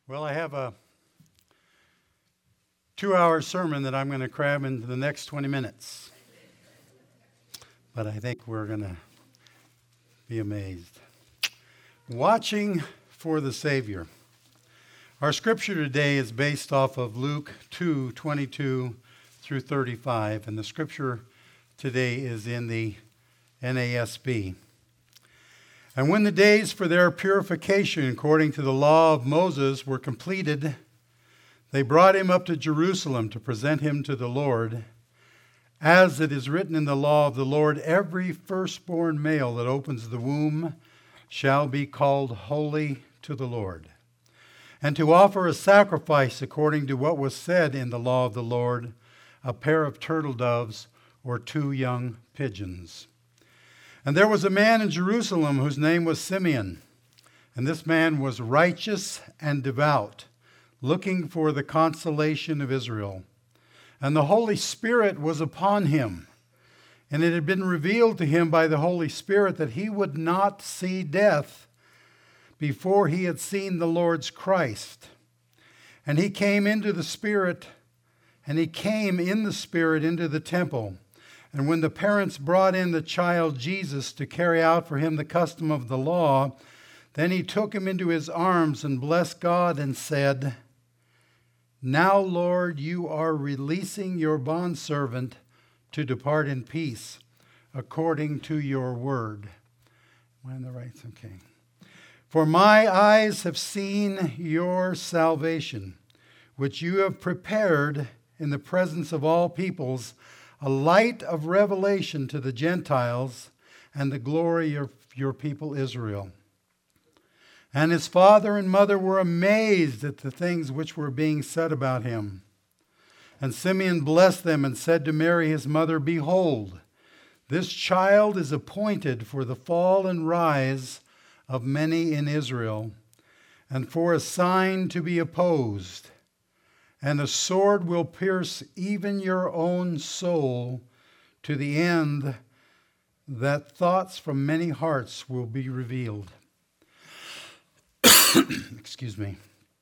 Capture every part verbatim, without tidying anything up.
Well, I have a two-hour sermon that I'm going to cram into the next twenty minutes. But I think we're going to be amazed. Watching for the Savior. Our scripture today is based off of Luke two twenty-two through thirty-five, and the scripture today is in the N A S B. And when the days for their purification according to the law of Moses were completed, they brought him up to Jerusalem to present him to the Lord. As it is written in the law of the Lord, every firstborn male that opens the womb shall be called holy to the Lord. And to offer a sacrifice according to what was said in the law of the Lord, a pair of turtle doves or two young pigeons. And there was a man in Jerusalem whose name was Simeon. And this man was righteous and devout, looking for the consolation of Israel. And the Holy Spirit was upon him. And it had been revealed to him by the Holy Spirit that he would not see death before he had seen the Lord's Christ. And he came into the Spirit, and he came in the Spirit into the temple. And when the parents brought in the child Jesus to carry out for him the custom of the law, then he took him into his arms and blessed God and said, "Now, Lord, you are releasing your bondservant to depart in peace, according to your word." Am I on the right? Okay. "For my eyes have seen your salvation, which you have prepared in the presence of all peoples, a light of revelation to the Gentiles and the glory of your people Israel." And his father and mother were amazed at the things which were being said about him. And Simeon blessed them and said to Mary his mother, "Behold, this child is appointed for the fall and rise of many in Israel, and for a sign to be opposed. And a sword will pierce even your own soul, to the end that thoughts from many hearts will be revealed." Excuse me.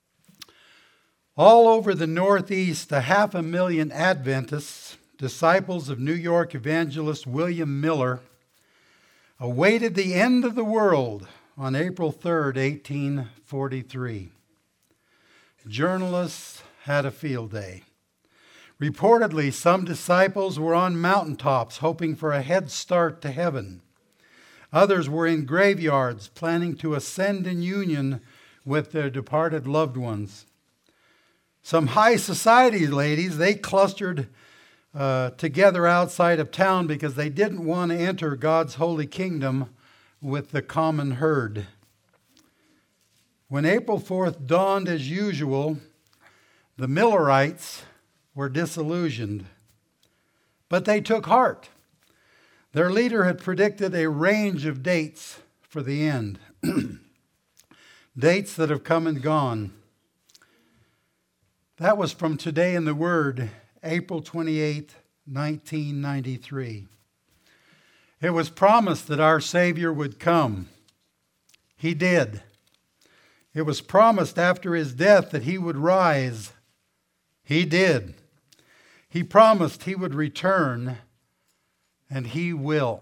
All over the Northeast, a half a million Adventists, disciples of New York evangelist William Miller, awaited the end of the world on April third, eighteen forty-three. Journalists had a field day. Reportedly, some disciples were on mountaintops hoping for a head start to heaven. Others were in graveyards planning to ascend in union with their departed loved ones. Some high society ladies, they clustered uh, together outside of town because they didn't want to enter God's holy kingdom with the common herd. When April fourth dawned as usual, the Millerites were disillusioned, but they took heart. Their leader had predicted a range of dates for the end, dates that have come and gone. That was from Today in the Word, April twenty-eighth, nineteen ninety-three. It was promised that our Savior would come. He did. It was promised after his death that he would rise. He did. He promised he would return, and he will.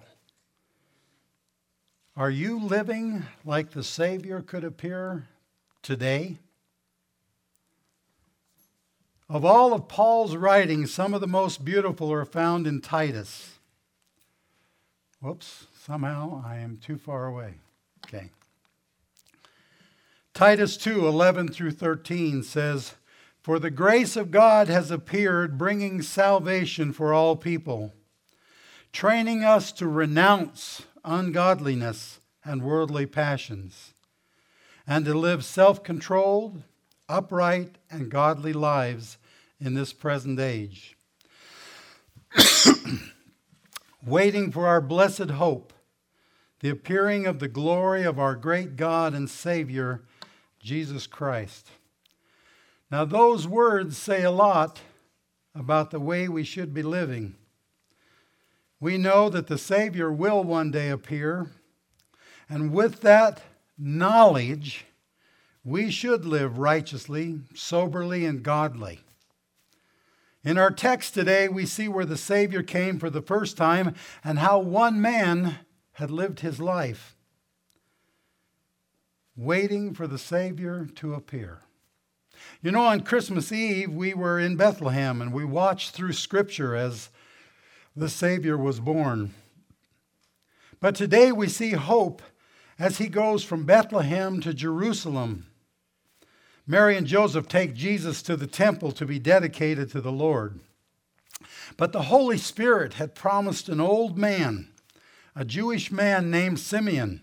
Are you living like the Savior could appear today? Of all of Paul's writings, some of the most beautiful are found in Titus. Whoops, somehow I am too far away. Okay. Titus two, eleven through thirteen says, "For the grace of God has appeared, bringing salvation for all people, training us to renounce ungodliness and worldly passions, and to live self-controlled, upright, and godly lives in this present age, waiting for our blessed hope, the appearing of the glory of our great God and Savior, Jesus Christ." Now, those words say a lot about the way we should be living. We know that the Savior will one day appear, and with that knowledge, we should live righteously, soberly, and godly. In our text today, we see where the Savior came for the first time and how one man had lived his life, waiting for the Savior to appear. You know, on Christmas Eve, we were in Bethlehem and we watched through Scripture as the Savior was born. But today we see hope as he goes from Bethlehem to Jerusalem. Mary and Joseph take Jesus to the temple to be dedicated to the Lord. But the Holy Spirit had promised an old man, a Jewish man named Simeon,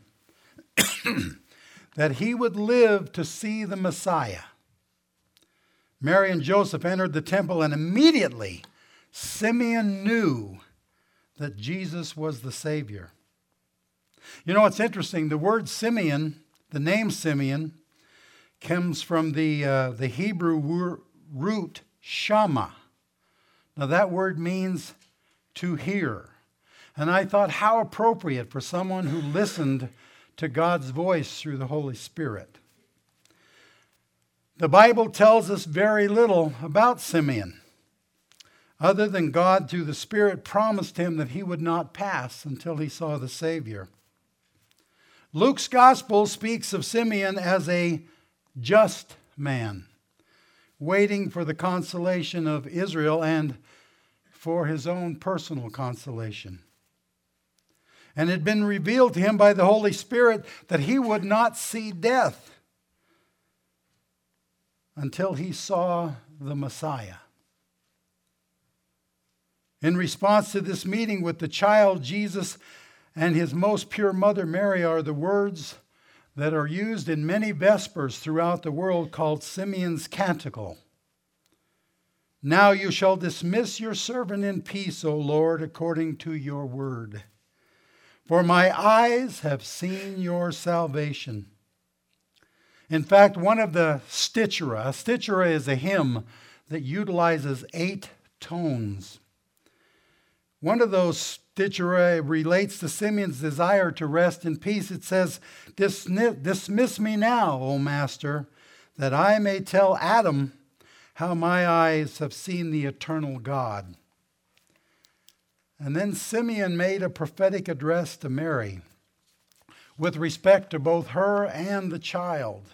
that he would live to see the Messiah. Mary and Joseph entered the temple, and immediately Simeon knew that Jesus was the Savior. You know, it's interesting. The word Simeon, the name Simeon, comes from the, uh, the Hebrew wor- root shama. Now that word means to hear. And I thought how appropriate for someone who listened to God's voice through the Holy Spirit. The Bible tells us very little about Simeon, other than God through the Spirit promised him that he would not pass until he saw the Savior. Luke's gospel speaks of Simeon as a just man, waiting for the consolation of Israel and for his own personal consolation. And it had been revealed to him by the Holy Spirit that he would not see death until he saw the Messiah. In response to this meeting with the child Jesus and his most pure mother Mary are the words that are used in many Vespers throughout the world called Simeon's Canticle. Now you shall dismiss your servant in peace, O Lord, according to your word. For my eyes have seen your salvation. In fact, one of the Stichera, a Stichera is a hymn that utilizes eight tones. One of those Stichera relates to Simeon's desire to rest in peace. It says, "Dismiss me now, O Master, that I may tell Adam how my eyes have seen the eternal God." And then Simeon made a prophetic address to Mary with respect to both her and the child.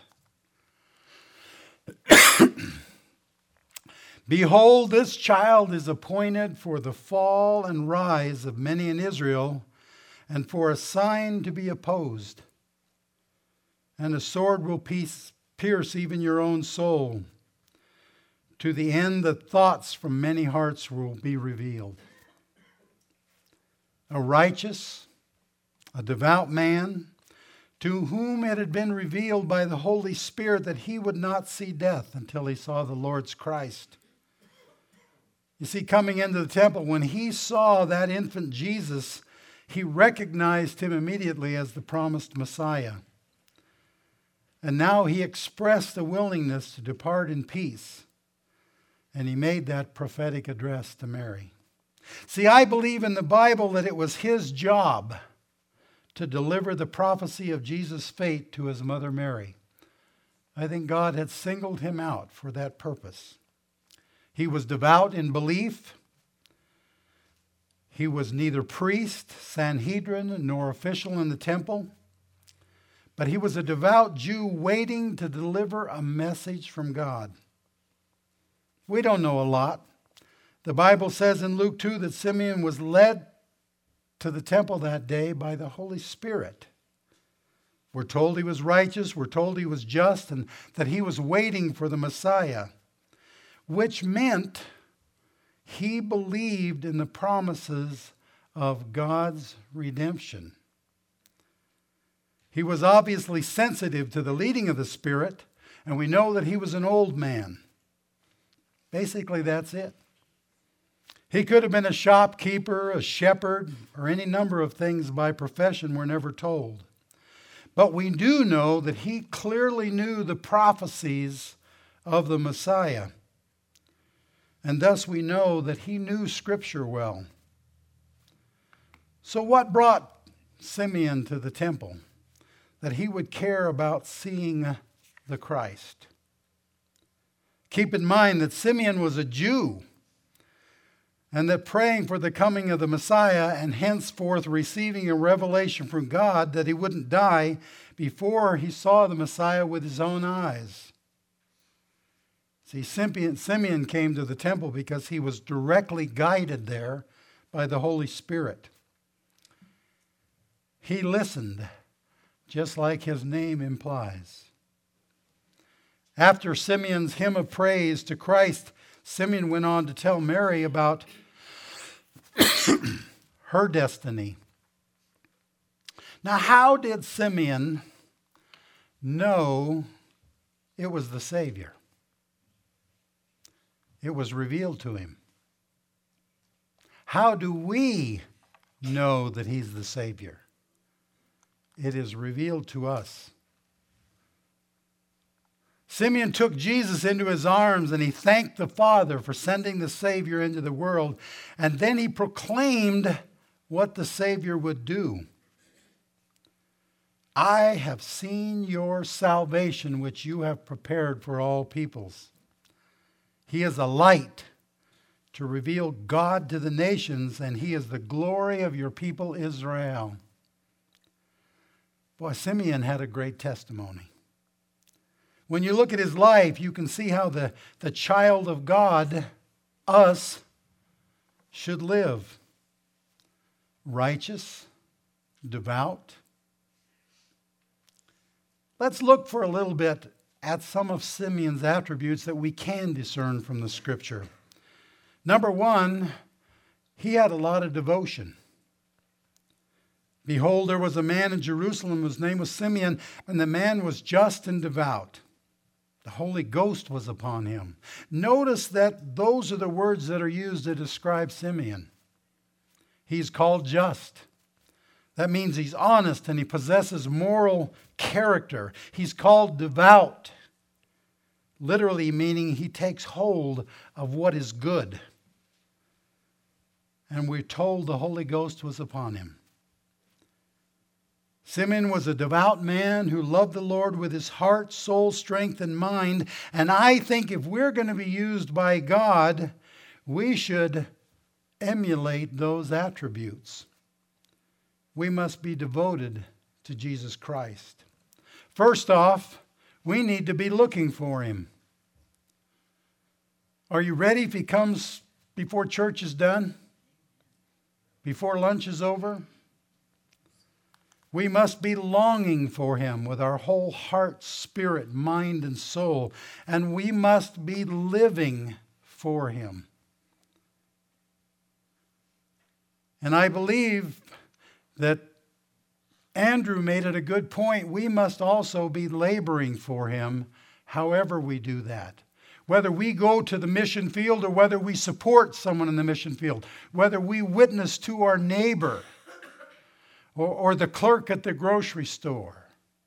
"Behold, this child is appointed for the fall and rise of many in Israel, and for a sign to be opposed. And a sword will pierce even your own soul, to the end that thoughts from many hearts will be revealed." A righteous, a devout man, to whom it had been revealed by the Holy Spirit that he would not see death until he saw the Lord's Christ. You see, coming into the temple, when he saw that infant Jesus, he recognized him immediately as the promised Messiah. And now he expressed a willingness to depart in peace. And he made that prophetic address to Mary. See, I believe in the Bible that it was his job to deliver the prophecy of Jesus' fate to his mother Mary. I think God had singled him out for that purpose. He was devout in belief. He was neither priest, Sanhedrin, nor official in the temple. But he was a devout Jew waiting to deliver a message from God. We don't know a lot. The Bible says in Luke two that Simeon was led to the temple that day by the Holy Spirit. We're told he was righteous, we're told he was just, and that he was waiting for the Messiah, which meant he believed in the promises of God's redemption. He was obviously sensitive to the leading of the Spirit, and we know that he was an old man. Basically, that's it. He could have been a shopkeeper, a shepherd, or any number of things by profession we're never told. But we do know that he clearly knew the prophecies of the Messiah. And thus we know that he knew Scripture well. So what brought Simeon to the temple? That he would care about seeing the Christ. Keep in mind that Simeon was a Jew, and that praying for the coming of the Messiah and henceforth receiving a revelation from God that he wouldn't die before he saw the Messiah with his own eyes. See, Simeon, Simeon came to the temple because he was directly guided there by the Holy Spirit. He listened, just like his name implies. After Simeon's hymn of praise to Christ, Simeon went on to tell Mary about her destiny. Now, how did Simeon know it was the Savior? It was revealed to him. How do we know that he's the Savior? It is revealed to us. Simeon took Jesus into his arms and he thanked the Father for sending the Savior into the world. And then he proclaimed what the Savior would do. I have seen your salvation, which you have prepared for all peoples. He is a light to reveal God to the nations, and he is the glory of your people Israel. Boy, Simeon had a great testimony. When you look at his life, you can see how the, the child of God, us, should live. Righteous, devout. Let's look for a little bit at some of Simeon's attributes that we can discern from the Scripture. Number one, he had a lot of devotion. Behold, there was a man in Jerusalem whose name was Simeon, and the man was just and devout. The Holy Ghost was upon him. Notice that those are the words that are used to describe Simeon. He's called just. That means he's honest and he possesses moral character. He's called devout, literally meaning he takes hold of what is good. And we're told the Holy Ghost was upon him. Simeon was a devout man who loved the Lord with his heart, soul, strength, and mind. And I think if we're going to be used by God, we should emulate those attributes. We must be devoted to Jesus Christ. First off, we need to be looking for him. Are you ready if he comes before church is done? Before lunch is over? We must be longing for him with our whole heart, spirit, mind, and soul. And we must be living for him. And I believe that Andrew made it a good point. We must also be laboring for him, however we do that. Whether we go to the mission field or whether we support someone in the mission field, whether we witness to our neighbor or, or the clerk at the grocery store.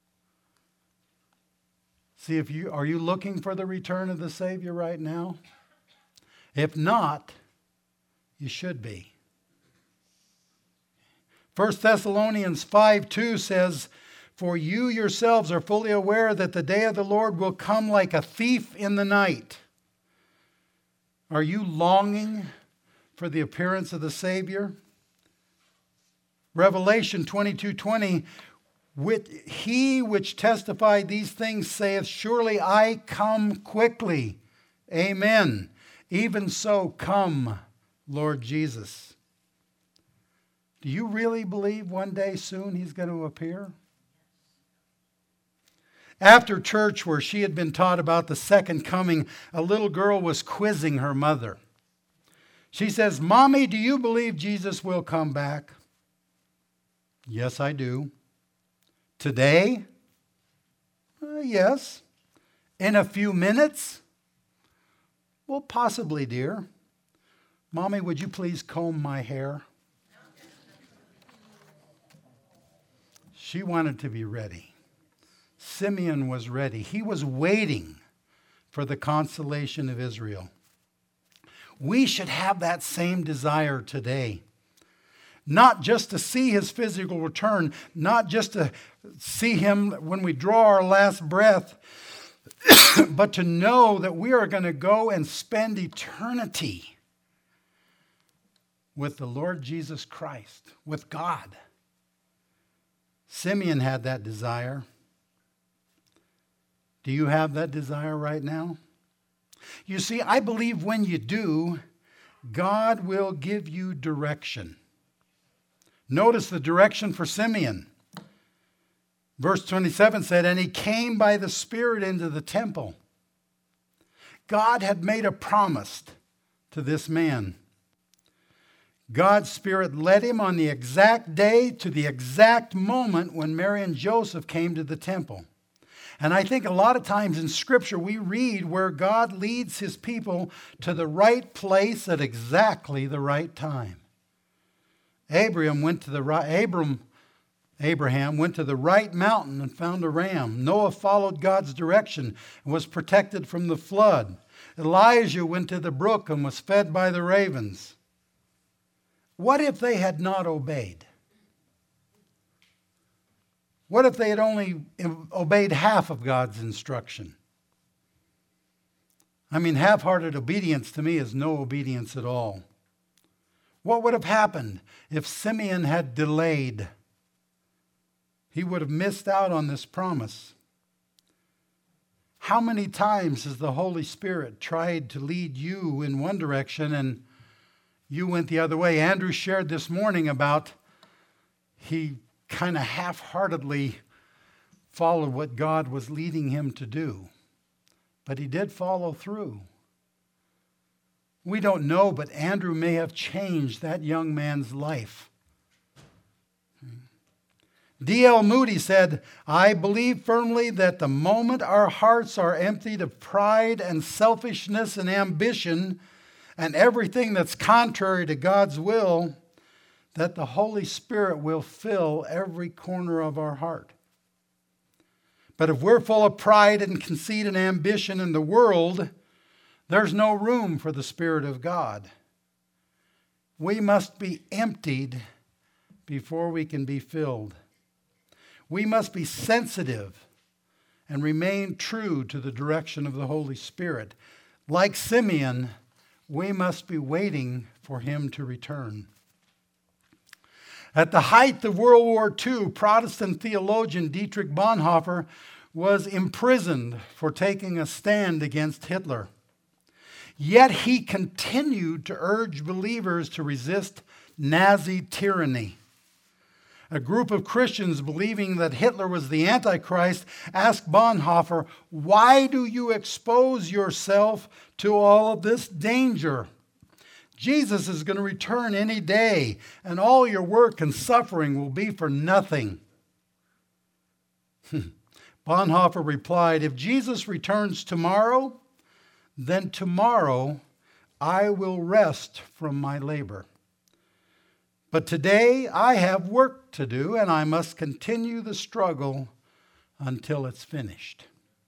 See, if you are you looking for the return of the Savior right now? If not, you should be. First Thessalonians five two says, for you yourselves are fully aware that the day of the Lord will come like a thief in the night. Are you longing for the appearance of the Savior? Revelation twenty-two twenty, with he which testified these things saith, surely I come quickly. Amen. Even so, come, Lord Jesus. Do you really believe one day soon he's going to appear? After church, where she had been taught about the second coming, a little girl was quizzing her mother. She says, Mommy, do you believe Jesus will come back? Yes, I do. Today? Uh, yes. In a few minutes? Well, possibly, dear. Mommy, would you please comb my hair? She wanted to be ready. Simeon was ready. He was waiting for the consolation of Israel. We should have that same desire today. Not just to see his physical return, not just to see him when we draw our last breath, but to know that we are going to go and spend eternity with the Lord Jesus Christ, with God. Simeon had that desire. Do you have that desire right now? You see, I believe when you do, God will give you direction. Notice the direction for Simeon. Verse twenty-seven said, and he came by the Spirit into the temple. God had made a promise to this man. God's Spirit led him on the exact day to the exact moment when Mary and Joseph came to the temple. And I think a lot of times in Scripture we read where God leads his people to the right place at exactly the right time. Abraham went to the right, Abram, Abraham went to the right mountain and found a ram. Noah followed God's direction and was protected from the flood. Elijah went to the brook and was fed by the ravens. What if they had not obeyed? What if they had only obeyed half of God's instruction? I mean, half-hearted obedience to me is no obedience at all. What would have happened if Simeon had delayed? He would have missed out on this promise. How many times has the Holy Spirit tried to lead you in one direction and you went the other way? Andrew shared this morning about he kind of half-heartedly followed what God was leading him to do. But he did follow through. We don't know, but Andrew may have changed that young man's life. D L Moody said, I believe firmly that the moment our hearts are emptied of pride and selfishness and ambition and everything that's contrary to God's will, that the Holy Spirit will fill every corner of our heart. But if we're full of pride and conceit and ambition in the world, there's no room for the Spirit of God. We must be emptied before we can be filled. We must be sensitive and remain true to the direction of the Holy Spirit. Like Simeon, we must be waiting for him to return. At the height of World War Two, Protestant theologian Dietrich Bonhoeffer was imprisoned for taking a stand against Hitler. Yet he continued to urge believers to resist Nazi tyranny. A group of Christians believing that Hitler was the Antichrist asked Bonhoeffer, why do you expose yourself to all of this danger? Jesus is going to return any day, and all your work and suffering will be for nothing. Bonhoeffer replied, if Jesus returns tomorrow, then tomorrow I will rest from my labor. But today I have work to do, and I must continue the struggle until it's finished.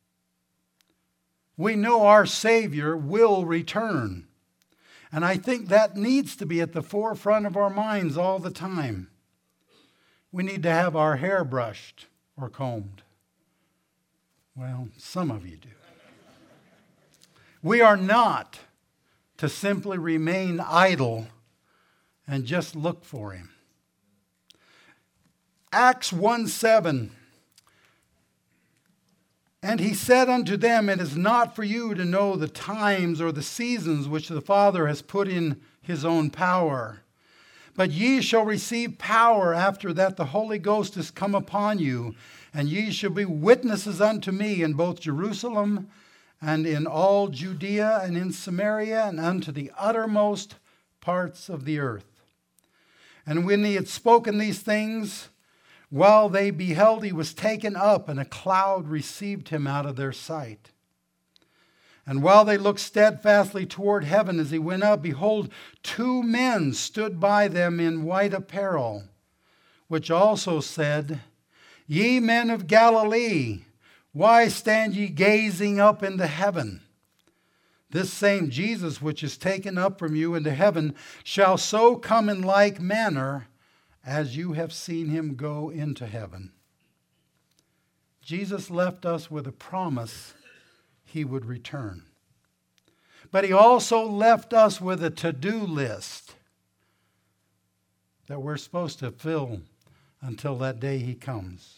We know our Savior will return. And I think that needs to be at the forefront of our minds all the time. We need to have our hair brushed or combed. Well, some of you do. We are not to simply remain idle and just look for him. Acts one seven. And he said unto them, it is not for you to know the times or the seasons which the Father has put in his own power. But ye shall receive power after that the Holy Ghost is come upon you, and ye shall be witnesses unto me in both Jerusalem and in all Judea and in Samaria and unto the uttermost parts of the earth. And when he had spoken these things, while they beheld, he was taken up, and a cloud received him out of their sight. And while they looked steadfastly toward heaven as he went up, behold, two men stood by them in white apparel, which also said, Ye men of Galilee, why stand ye gazing up into heaven? This same Jesus which is taken up from you into heaven shall so come in like manner as you have seen him go into heaven. Jesus left us with a promise he would return. But he also left us with a to-do list that we're supposed to fill until that day he comes.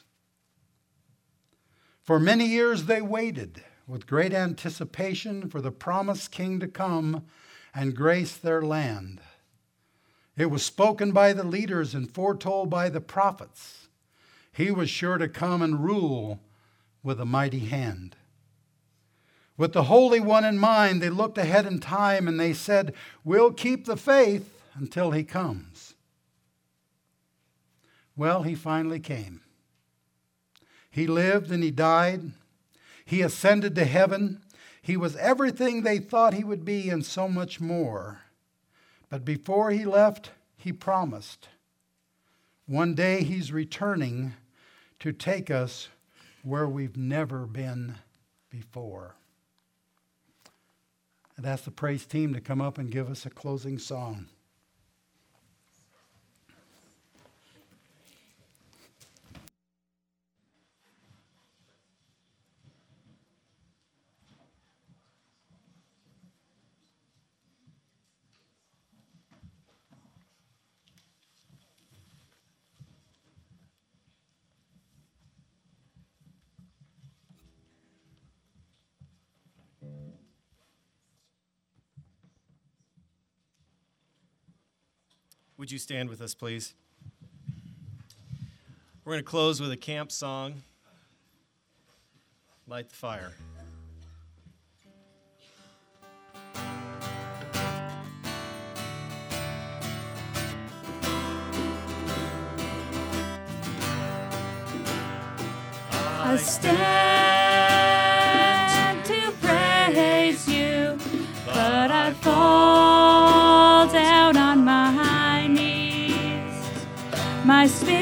For many years they waited with great anticipation for the promised king to come and grace their land. It was spoken by the leaders and foretold by the prophets. He was sure to come and rule with a mighty hand. With the Holy One in mind, they looked ahead in time and they said, "We'll keep the faith until he comes." Well, he finally came. He lived and he died. He ascended to heaven. He was everything they thought he would be and so much more. But before he left, he promised, one day he's returning to take us where we've never been before. I'd ask the praise team to come up and give us a closing song. Would you stand with us, please? We're going to close with a camp song, Light the Fire. I stand to praise you, but I fall down on my knees. My spirit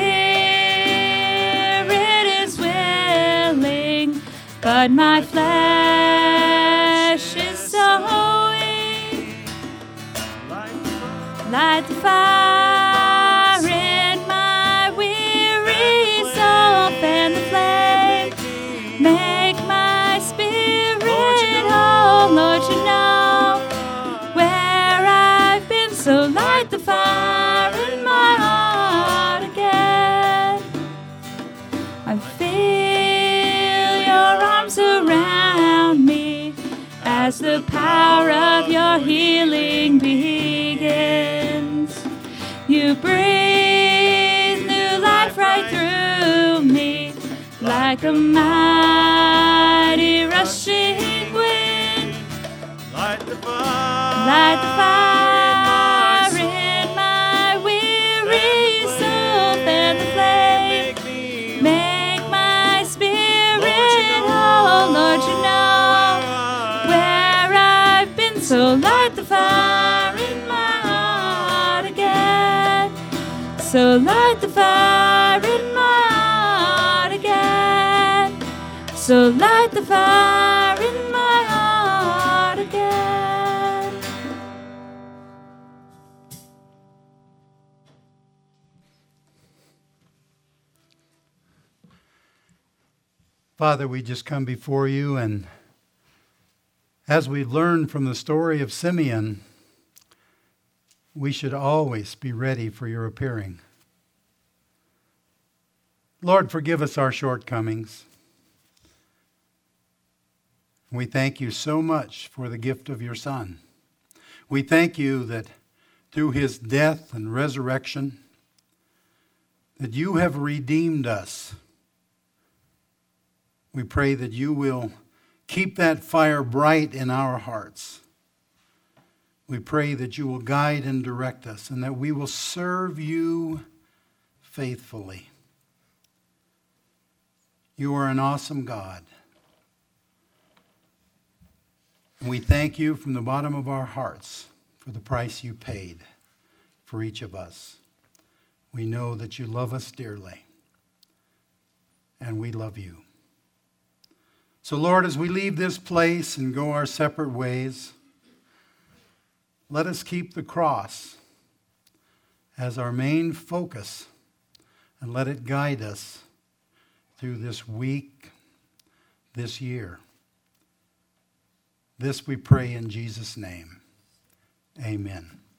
is willing, but my flesh is so weak. Light the fire in my weary soul, fan the flame, make my spirit whole. Lord, you know where I've been, so light the fire in my heart again. I feel your arms around me as the power of your healing begins. You breathe new life right through me, like a mighty rushing wind. Light the fire. Light the fire in my weary soul, fan the flame, make my spirit whole. Lord, you know where I've been, so light the fire in my heart again. So light the fire in my heart again. So light the fire in my heart again. Father, we just come before you, and as we learned from the story of Simeon, we should always be ready for your appearing. Lord, forgive us our shortcomings. We thank you so much for the gift of your Son. We thank you that through his death and resurrection, that you have redeemed us. We pray that you will keep that fire bright in our hearts. We pray that you will guide and direct us, and that we will serve you faithfully. You are an awesome God. And we thank you from the bottom of our hearts for the price you paid for each of us. We know that you love us dearly, and we love you. So, Lord, as we leave this place and go our separate ways, let us keep the cross as our main focus, and let it guide us through this week, this year. This we pray in Jesus' name. Amen.